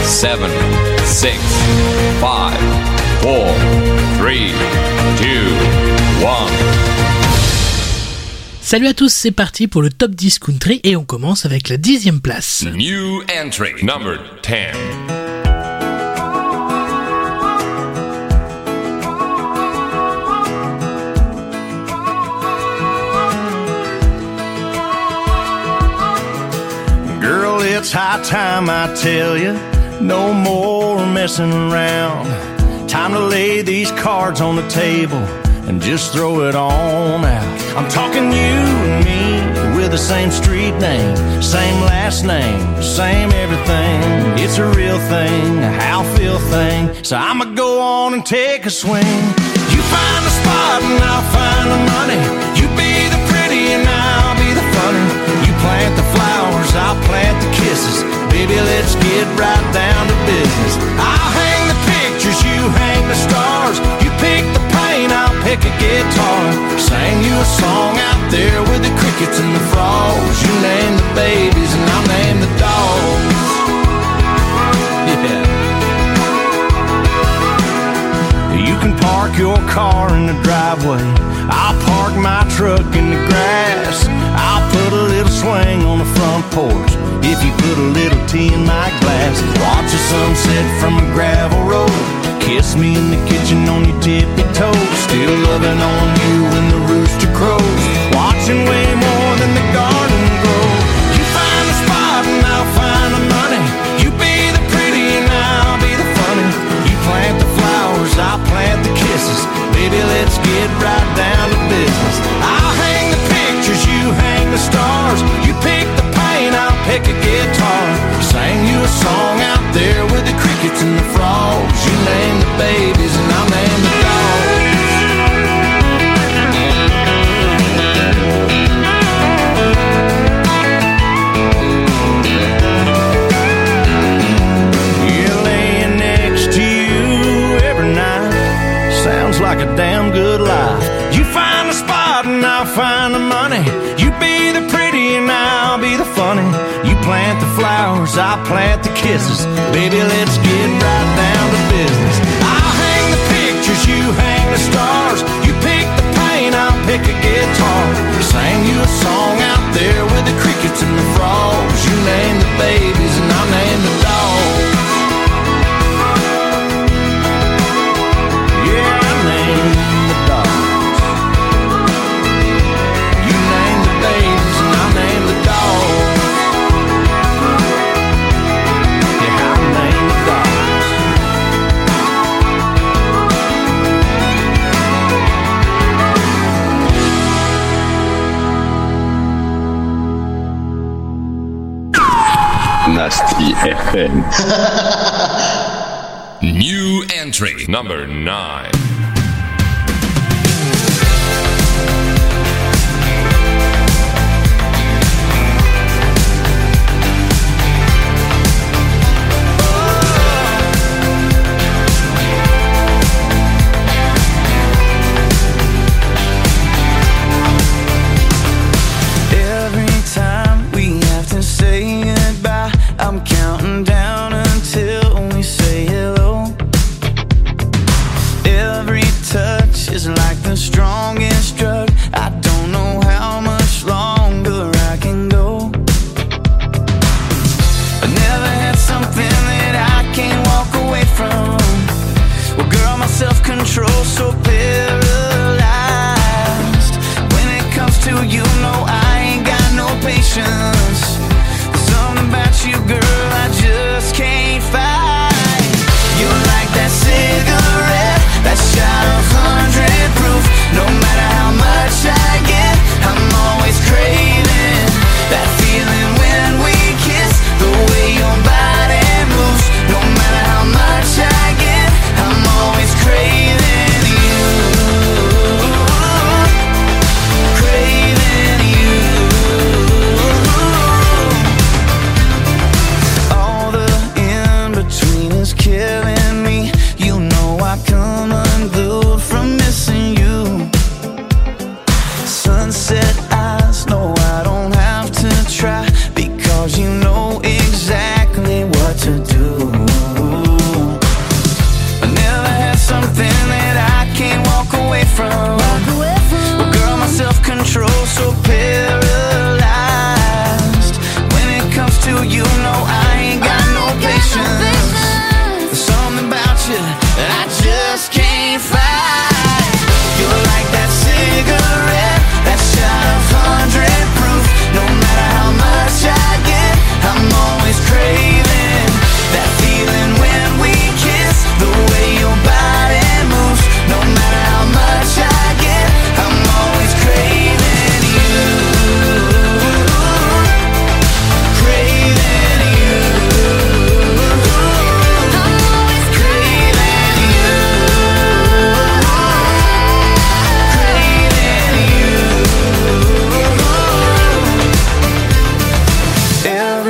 7, 6, 5, 4, 3, 2, 1. Salut à tous, c'est parti pour le top 10 country et on commence avec la 10e place. New entry, number 10. Girl, it's high time I tell you, no more messing around. Time to lay these cards on the table and just throw it on out. I'm talking you and me with the same street name, same last name, same everything. It's a real thing, a how feel thing. So I'ma go on and take a swing. You find the spot and I'll find the money. You be the pretty and I'll be the funny. You plant the flowers, I'll plant the kisses. Baby, let's get right down to business. I'll hang the pictures, you hang the stars. You pick the paint, I'll pick a guitar. Sing you a song out there with the crickets and the frogs. You name the babies and I'll name the dogs. Yeah. You can park your car in the driveway, I'll park my truck in the grass. I'll put a little swing on the front porch if you put a little tea in my glass. Watch the sunset from a gravel road. Kiss me in the kitchen on your tippy toes. Still loving on you when the rooster crows. Watching way more than the garden grow. You find the spot and I'll find the money. You be the pretty and I'll be the funny. You plant the flowers, I'll plant the kisses. Baby, let's get right down to business. I'll hang the pictures, you hang the stars. You pick the paint, I'll pick a guitar. Sing you a song out there with the crickets and the frogs. You name the babies and I'll name the dogs. Yeah, laying next to you every night sounds like a damn good life. You find the spot and I'll find the money. You be the pretty and I'll be the funny. You plant the flowers, I'll plant the kisses. Baby, let's get right down to business. I'll hang the pictures, you hang the stars. You pick the paint, I'll pick a guitar. Sing you a song out there with the crickets and the frogs. You name the babies and I'll name the dogs. Yeah, I name the dogs. You name the babies and I'll name the dogs. Yeah, I'll name the dogs. Nasty FM. New entry, number 9. Every time we have to say goodbye, I'm counting down until we say hello. Every touch is like the strongest drug. I don't know how much longer I can go. I never had something that I can't walk away from. Well, girl, my self-control's so paralyzed. When it comes to you, no, I ain't got no patience. There's something about you, girl, I just can't fight. You're like that cigarette, that shot of 100 proof. No matter how much I get, I'm always craving that feeling when we kiss. The way your body moves. No matter how much I get, I'm always craving you. Craving you.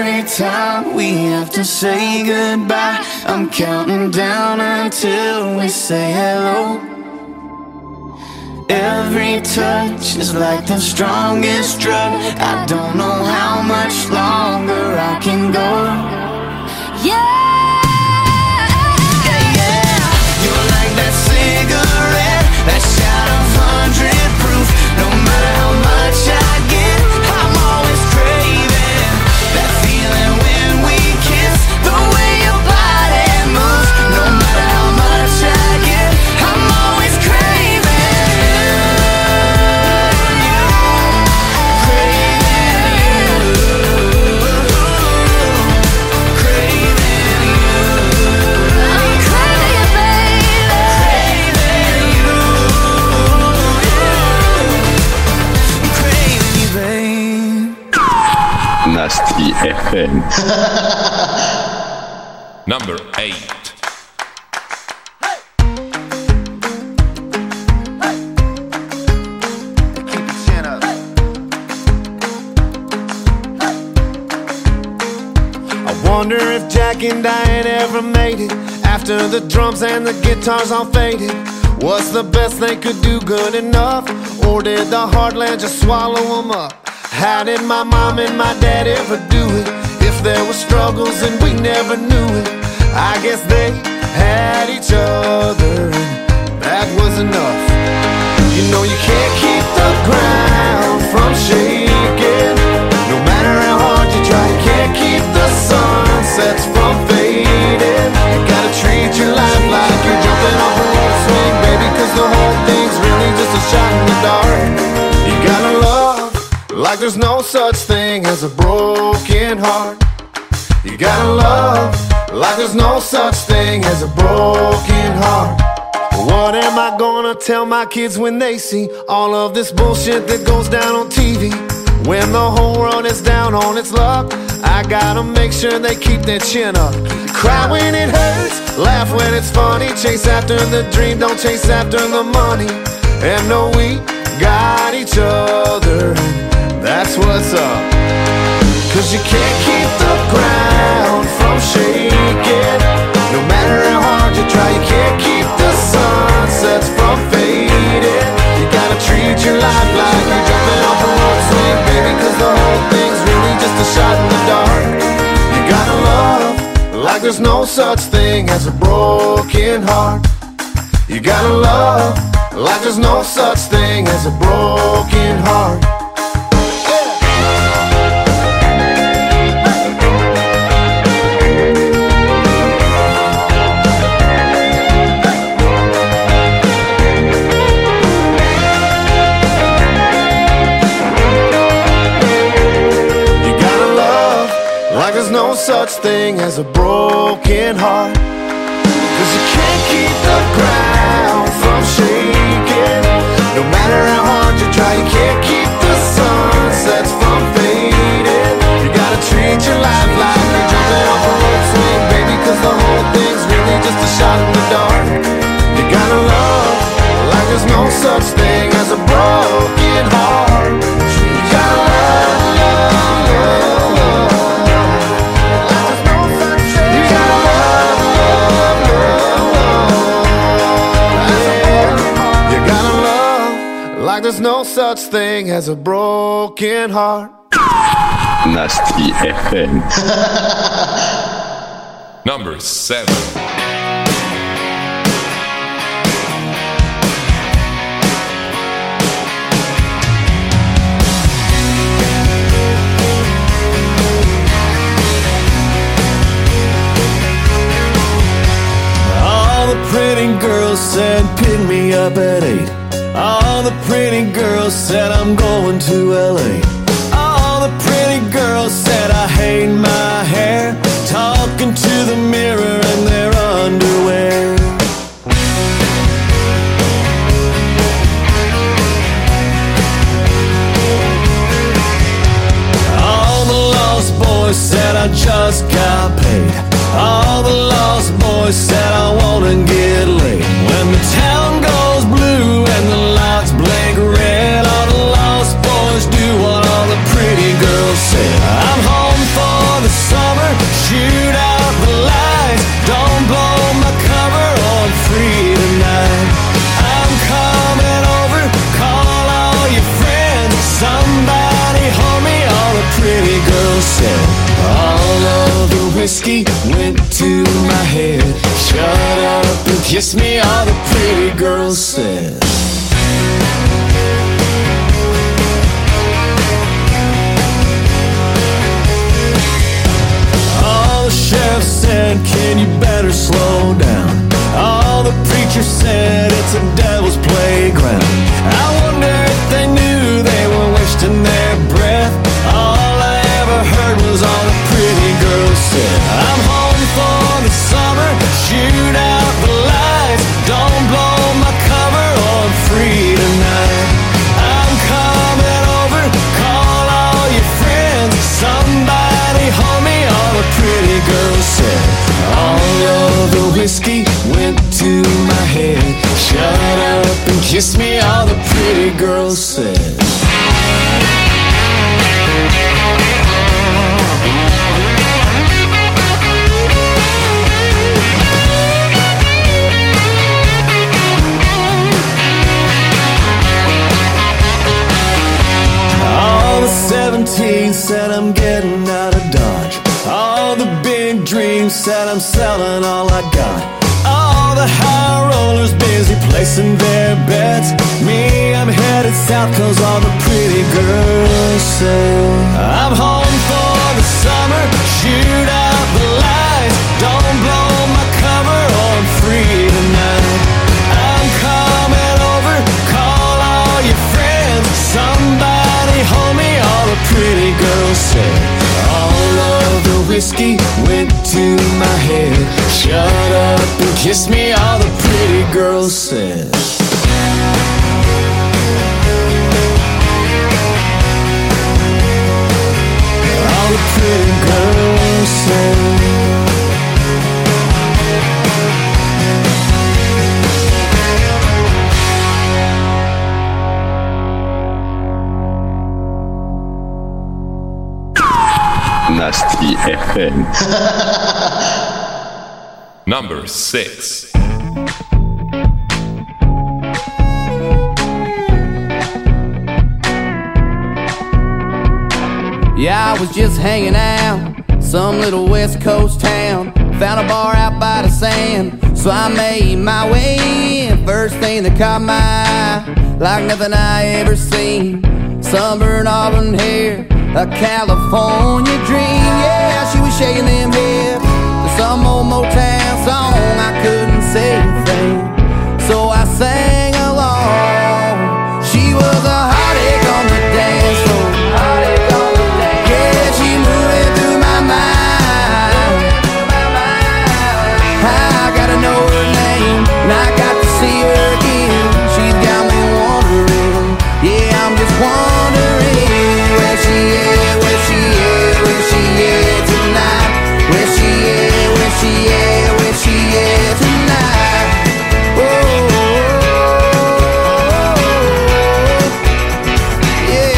Every time we have to say goodbye, I'm counting down until we say hello. Every touch is like the strongest drug. I don't know how much longer I can go. Yeah, yeah. You're like that cigarette, that shot of 100 proof. No matter how much I get, I'm always craving that feeling when we kiss. The way your body moves. No matter how much I get, I'm always craving. Nasty FM. Number 8. Wonder if Jack and Diane ever made it after the drums and the guitars all faded. What's the best they could do good enough? Or did the heartland just swallow them up? How did my mom and my dad ever do it? If there were struggles and we never knew it, I guess they had each other and that was enough. You know you can't keep the ground from shaking. No matter how hard you try, you can't keep the sunsets from fading. You gotta treat your life like you're jumping off a rope swing, baby, cause the whole thing's really just a shot in the dark. You gotta love like there's no such thing as a broken heart. You gotta love like there's no such thing as a broken heart. What am I gonna tell my kids when they see all of this bullshit that goes down on TV? When the whole world is down on its luck, I gotta make sure they keep their chin up. Cry when it hurts, laugh when it's funny. Chase after the dream, don't chase after the money. And know we got each other, that's what's up. Cause you can't keep the ground from shaking. No matter how hard you try, you can't keep the sunsets from fading. You gotta treat your life like you're jumping off a rope swing, baby, cause the whole thing's really just a shot in the dark. You gotta love like there's no such thing as a broken heart. You gotta love like there's no such thing as a broken heart. No such thing as a broken heart. Cause you can't keep the ground from shaking. No matter how hard you try, you can't keep the sunsets from fading. You gotta treat your life like you're jumping off a rope swing, baby, cause the whole thing's really just a shot in the dark. You gotta love like there's no such thing as a broken heart. You gotta love, love, love, love. Like there's no such thing as a broken heart. Nasty FM. Number 7. All the pretty girls said pick me up at 8. All the pretty girls said I'm going to LA. All the pretty girls said I hate my hair, talking to the mirror in their underwear. All the lost boys said I just got paid. All the lost boys said I wanna get laid. When the town goes blue and the lights blink red, all the lost boys do what all the pretty girls said. I'm home for the kiss me, all the pretty girls said. All the sheriff said, can you better slow down? All the preachers said, it's a devil's playground. I wonder if they knew they were wasting their breath. All I ever heard was all the pretty girls said. I'm home for the summer, shoot out the lights. Don't blow my cover, or I'm free tonight. I'm coming over, call all your friends. Somebody hold me, all the pretty girls said. All of the whiskey went to my head. Shut up and kiss me, all the pretty girls said. All the 17 said I'm getting out of Dodge. All the big dreams said I'm selling all I got. All the high rollers busy placing their bets. Me, I'm headed south cause all the pretty girls say I'm home for the summer, shoot out the lights. Don't blow my cover, or I'm free tonight. I'm coming over, call all your friends. Somebody hold me, all the pretty girls say. All of the whiskey went to my head. Shut up and kiss me, all the pretty girls said. All the pretty girls said. Nasty FM. Number 6. Yeah, I was just hanging out, some little West Coast town. Found a bar out by the sand, so I made my way in. First thing that caught my eye, like nothing I ever seen. Sunburned auburn hair, a California dream. Yeah, she was shaking them hips to some old Motown song. I couldn't say a thing, so I sang along. She was a heartache on the dance floor. Yeah, she moving through my mind. I gotta know her name, and I got to see her again. She's got me wondering, yeah, I'm just wondering where she is, where she is, where she is tonight. Where she is, where she is, where she is tonight. Yeah.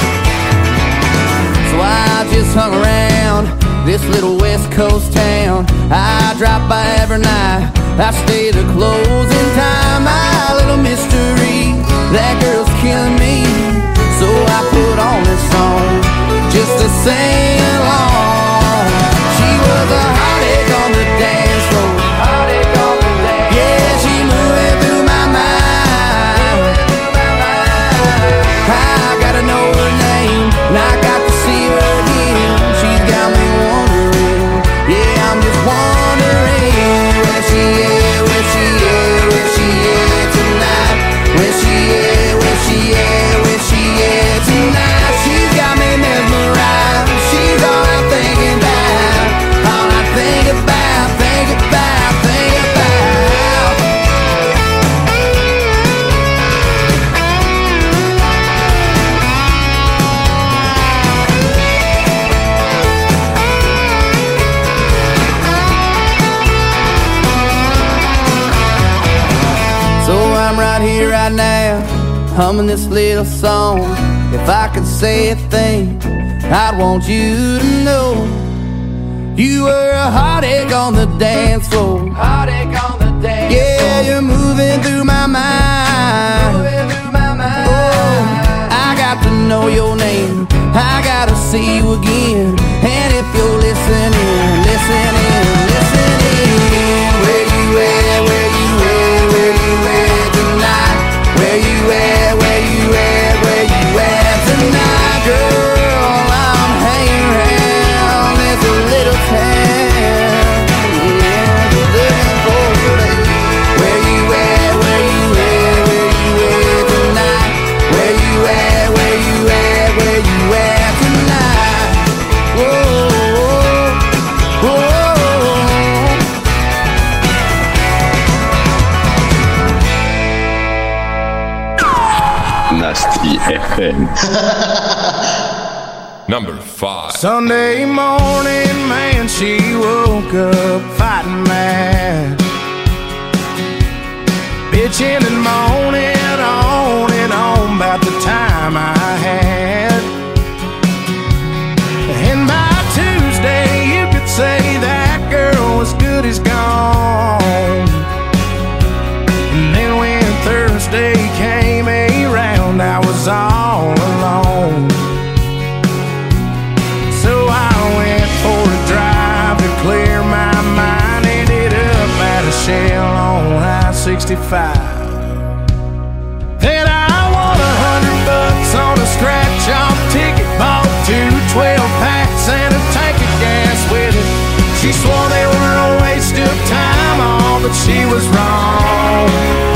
So I just hung around this little West Coast town. I drop by every night, I stay to closing time. My little mystery, that girl's killing me. So I put on this song just to sing along. She was a heartache on the dance floor. Yeah, she moving through my mind. I gotta know her name, and I got to see her again. She's got me wondering, yeah, I'm just wondering where she is, where she is, where she is tonight. Where she is, where she is, where she is tonight. She's got me mesmerized. She's all I'm thinking about. All I think about, think about, think about. So I'm right here, right now, humming this little song. If I could say a thing, I'd want you to know you were a heartache on the dance floor. Heartache on the dance floor. Yeah, you're moving through my mind. Moving through my mind. Oh, I got to know your name, I gotta see you again. And if you're listening, listening, listening, where you at, where you FM. Number 5. Sunday morning, man, she woke up fighting mad, bitching and moaning on and on about the time I had. And by Tuesday, you could say that girl was good as gone. And then when Thursday came around, I was all alone. So I went for a drive to clear my mind. Ended up at a Shell on I-65. Then I won $100 on a scratch-off ticket. Bought 2 12-packs and a tank of gas with it. She swore they were a waste of time, all, but she was wrong.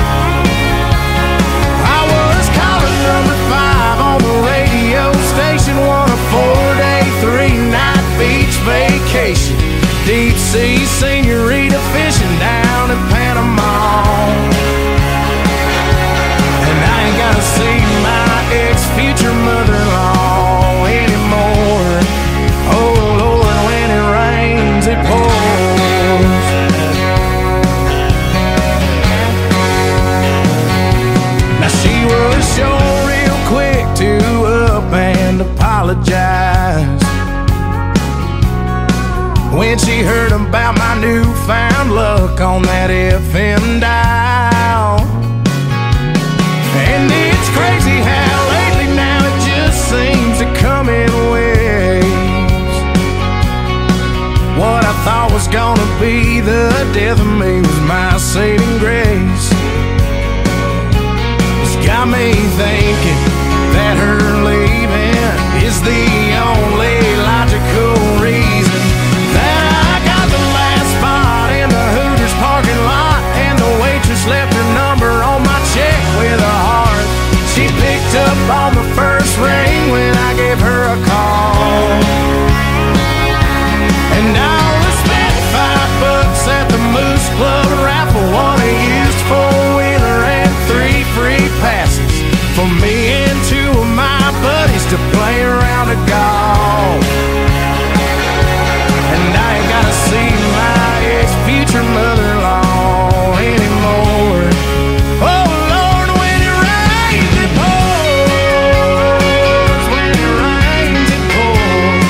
I was calling number 5 on the radio station, won a 4-day, 3-night beach vacation. Deep sea senorita fishing down in Panama. And I ain't gotta see my ex-future mother-in-law anymore. Oh Lord, when it rains, it pours. Now she was sure real quick to up and apologize when she heard about my newfound luck on that FM dial. And it's crazy how lately now it just seems to come in waves. What I thought was gonna be the death of me was my saving grace. It's got me thinking that her leaving is the only logical reason that I got the last spot in the Hooters parking lot, and the waitress left her number on my check with a heart. She picked up on the first ring when I gave her a call. And I only spent $5 at the Moose Club raffle, won a used 4-wheeler and 3 free passes for me and 2 of my buddies to play around a golf. And I ain't gotta see my ex-future mother-in-law anymore. Oh Lord, when it rains, it pours. When it rains, it pours.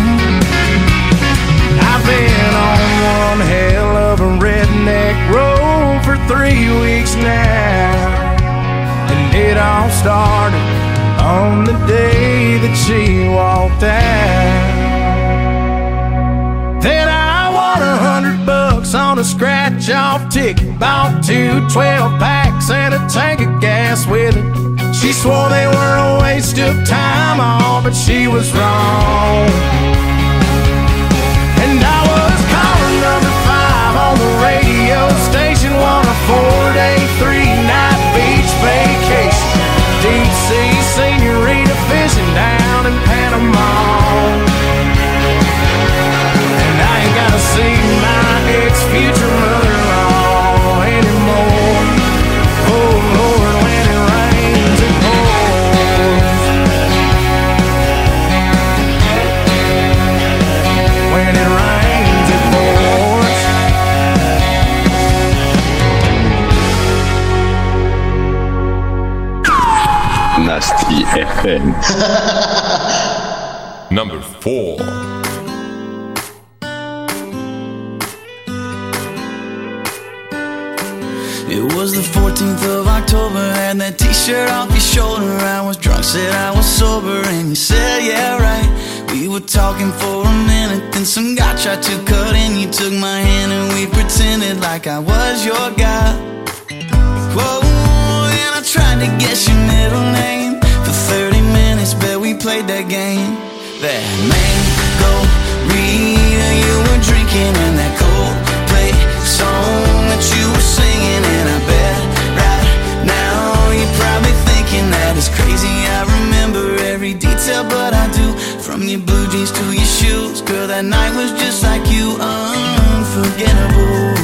I've been on one hell of a redneck road for 3 weeks now. And it all started on the day that she walked out. Then I won $100 on a scratch-off ticket. Bought 2 12-packs and a tank of gas with it. She swore they were a waste of time, all, but she was wrong. And I was calling number 5 on the radio station, won a 4-day, 3-night beach vacation. Deep sea senorita fishing down in Panama. And I ain't gotta see my ex-future mother-in-law anymore. Oh Lord, when it rains, it pours. When it rains, it pours. Nasty FM. Number 4. It was the 14th of October, had that t-shirt off your shoulder. I was drunk, said I was sober, and you said, yeah, right. We were talking for a minute, then some guy tried to cut in. You took my hand and we pretended like I was your guy. Whoa, and I tried to guess your middle name. For 30 minutes, bet we played that game. That Mango-Rita you were drinking, and that Coldplay song that you were singing. And I bet right now you're probably thinking that it's crazy I remember every detail, but I do. From your blue jeans to your shoes, girl, that night was just like you, unforgettable.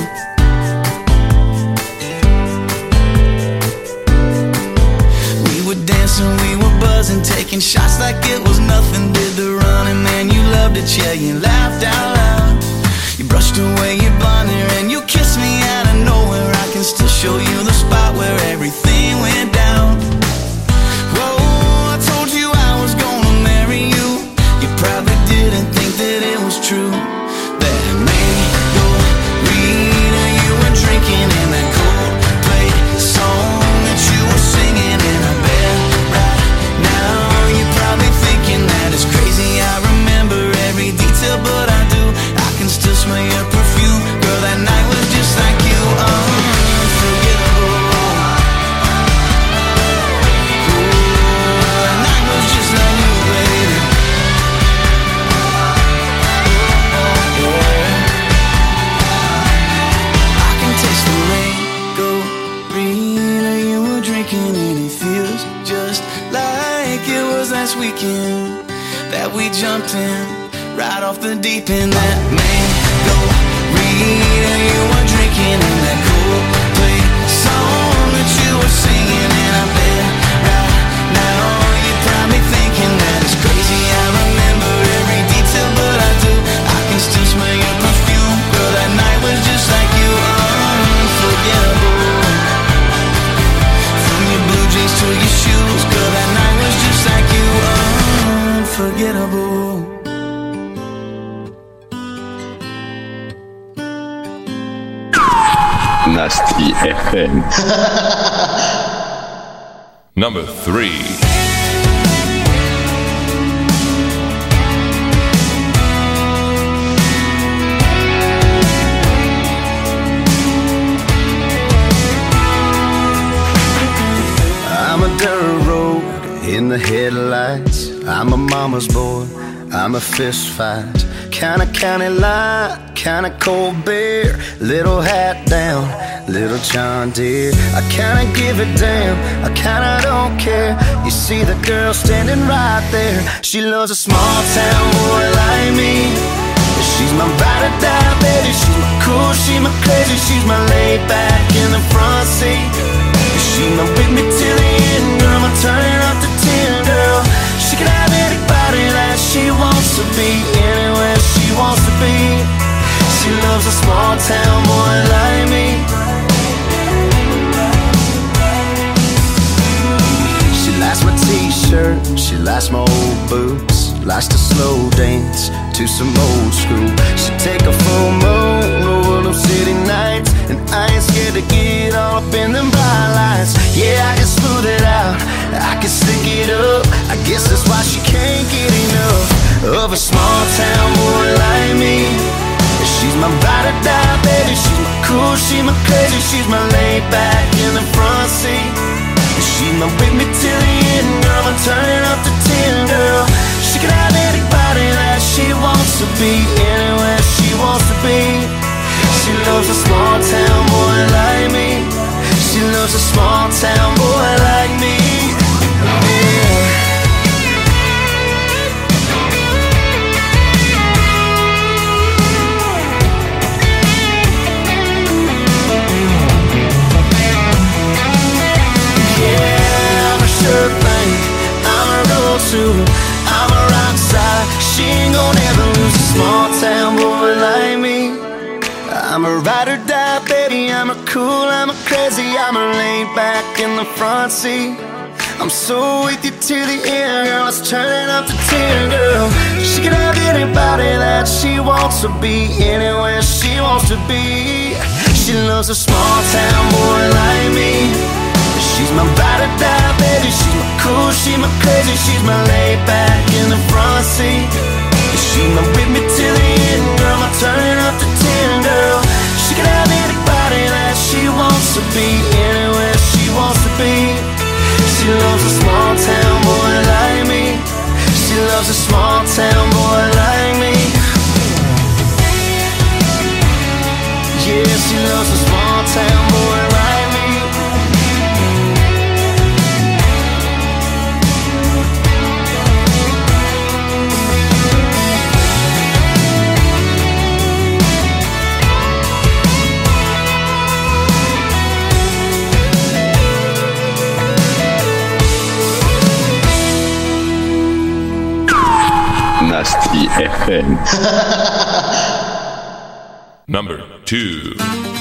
We were dancing, we were buzzing, wasn't taking shots like it was nothing. Did the running, man, you loved it, yeah, you laughed out loud. You brushed away your blonde hair and you kissed me out of nowhere. I can still show you the spot where everything went down. Whoa, I told you I was gonna marry you. You probably didn't think that it was true. That margarita you were drinking in that Coldplay song that you were singing in a bed right now. You're probably thinking that it's crazy. I remember every detail, but I do. I can still smell your perfume. Girl, that night was just like you, unforgettable. Ooh, that night was just like you, baby. I can taste the margarita you were drinking, and it feels just like it was last weekend that we jumped in right off the deep end. That margarita you were drinking in that Coldplay song that you were singing in a bed right now. You're probably thinking that it's crazy. I remember every detail, but I do. I can still smell your perfume. Girl, that night was just like you, unforgettable. From your blue jeans to your shoes, girl, that night was just like you, unforgettable. Nasty FM. Number 3. I'm a dirt road in the headlights. I'm a mama's boy, I'm a fist fight. Kinda county line, kinda cold beer. Little hat down, little John Deere. I kinda give a damn, I kinda don't care. You see the girl standing right there. She loves a small town boy like me. She's my ride or die, baby. She's my cool, she's my crazy. She's my laid back in the front seat. She's my with me till the end, girl. I'm turning up to 10, girl. She can have anybody that she wants to be, anywhere she wants to be. She loves a small town boy like me. She likes my t-shirt, she likes my old boots. Likes to slow dance to some old school. She take a full moon over them city nights, and I ain't scared to get all up in them bright lights. Yeah, I can smooth it out, I can stick it up. I guess that's why she can't get enough of a small town boy like me. She's my ride or die, baby. She's my cool, she's my crazy. She's my laid back in the front seat. She's my with me till the end, girl. I'm turning up to 10, girl. She can have anybody that she wants to be, anywhere she wants to be. She loves a small town boy like me. She loves a small town boy like me. Yeah. Sure thing, I'm a road to, I'm a rock star. She ain't gonna ever lose a small town boy like me. I'm a ride or die, baby. I'm a cool, I'm a crazy. I'm a laid back in the front seat. I'm so with you till the end, girl. Let's turn it up to 10, girl. She can have anybody that she wants to be, anywhere she wants to be. She loves a small town boy like me. She's my ride or die, baby. She's my cool, she's my crazy. She's my laid back in the front seat. She's my with me till the end, girl. I'm turning up to 10, girl. She can have anybody that she wants to be, anywhere she wants to be. She loves a small town boy like me. She loves a small town boy like me. Yeah, she loves a small town boy like me. Nasty FM. Number 2.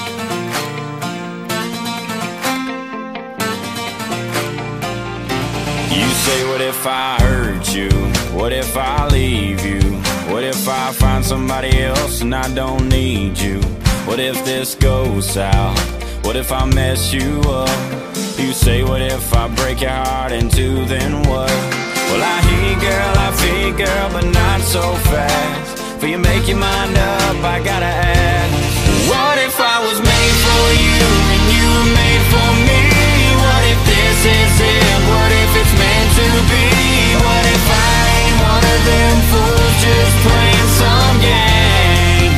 You say, what if I hurt you? What if I leave you? What if I find somebody else and I don't need you? What if this goes south? What if I mess you up? You say, what if I break your heart in two, then what? Well, I hear you, girl, I feel you, girl, but not so fast. For you make your mind up, I gotta ask, what if I was made for you and you were made for me? What if this is it? What if it's meant to be? What if I ain't one of them fools just playing some game?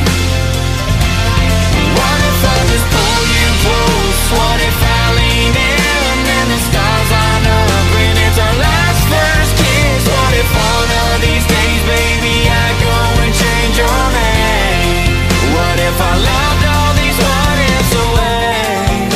What if I just pull you close? What if I lean in and the stars line up and it's our last first kiss? What if one of these days, baby, I go and change your name? What if I loved all these what ifs away?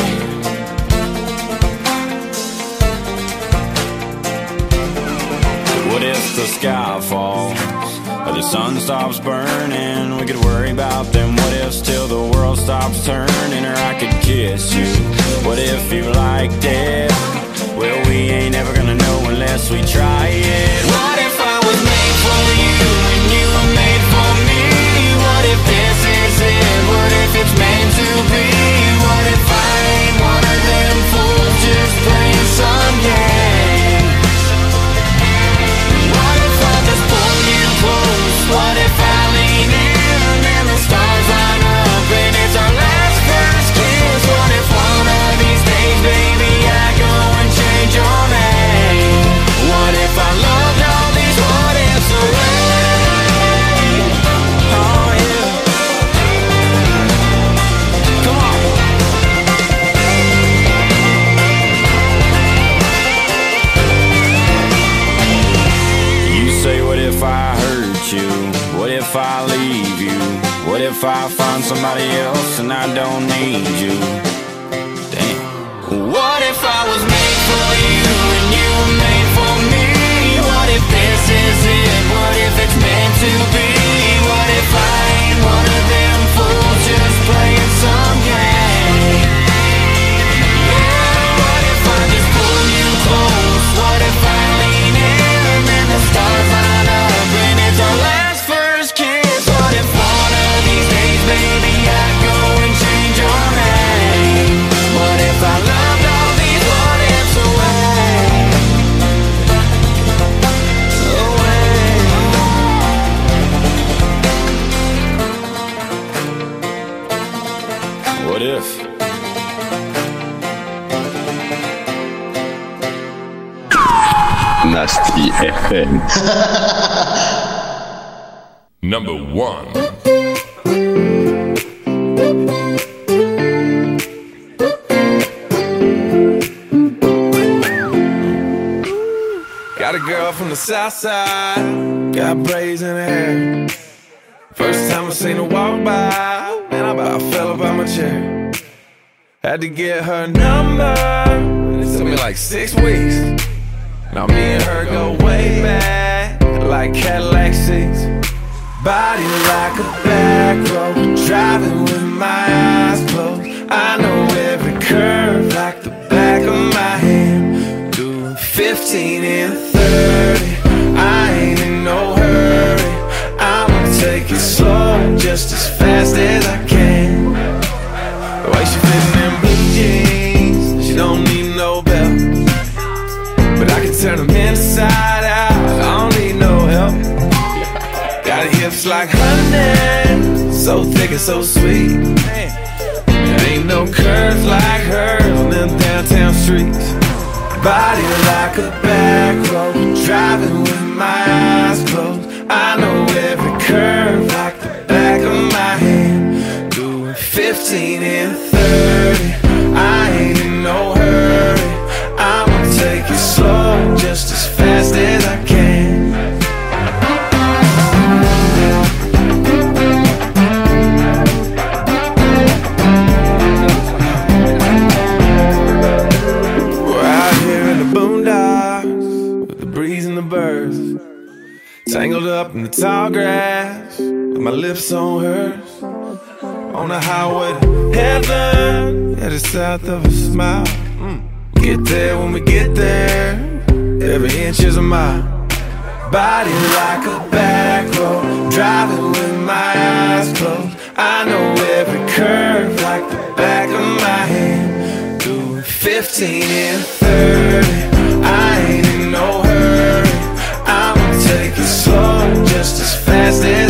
What if the sky falls or the sun stops burning? We could worry about them what ifs till the world stops turning. Or I could kiss you. What if you liked it? Well, we ain't ever gonna know unless we try it. What if I was made for you and you were made for me? What if this is it? What if it's meant to be? What if I ain't one of them fools just playing some game? What if I just pull you close? What if I lean in and the stars line up and it's our last first kiss? What if one of these days, baby, I go and change your name? What if I loved all these what ifs away? Oh yeah. Come on. You say, what if I hurt you? What if I leave you? What if I find somebody else and I don't need you? Damn. What if I was made for you and you were made for me? What if this is it? What if it's meant to be? What if I ain't one of them fools just playing some game? Yeah, what if I just pull you close? What if I lean in and the stars line up and it's our last first kiss? What if one of these days, baby, I go and change your name? What if I loved all these what ifs away? What if? Nasty FM. Number 1. Got a girl from the south side, got braids in her hair. First time I seen her walk by, man, I about fell up out my chair. Had to get her number, it took me like 6 weeks. Now me and her go way back, like Cadillac seats. Body like a back road, driving with my eyes closed. I know every curve like the back of my hand. Doing 15 and 30, I ain't in no hurry. I'ma take it slow, just as fast as I can. The way she fits in them blue jeans, she don't need no belt. But I can turn them inside out, I don't need no help. Got hips like honey, so thick and so sweet. There ain't no curves like hers on them downtown streets. Body like a back road, driving with my eyes closed. I know every curve like the back of my hand. Doing 15 and 30, I ain't in no hurry. I'ma take it slow, just as fast as I can. Tangled up up in the tall grass with my lips on hers, on the highway to heaven, yeah, just south of a smile. Get there when we get there, every inch is a mile. Body like a back road, driving with my eyes closed. I know every curve like the back of my hand. Doing 15 and 30, I ain't in no hurry. I'ma take it slow, just as fast as